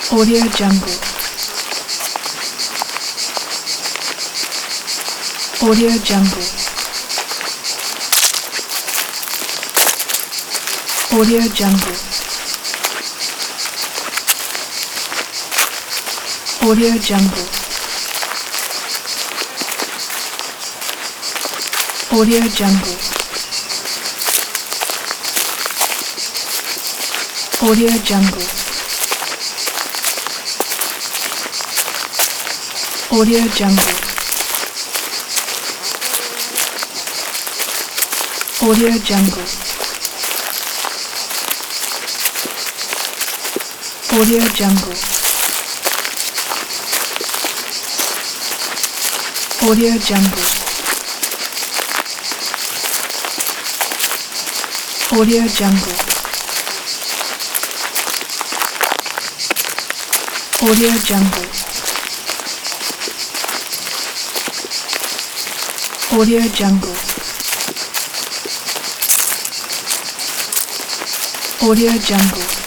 Audio Jungle. Audio Jungle. Audio Jungle. Audio Jungle. Audio Jungle. Audio Jungle. Audio Jungle. Audio Jungle. Audio Jungle. Audio Jungle. Audio Jungle. Audio Jungle. Audio Jungle. Audio Jungle.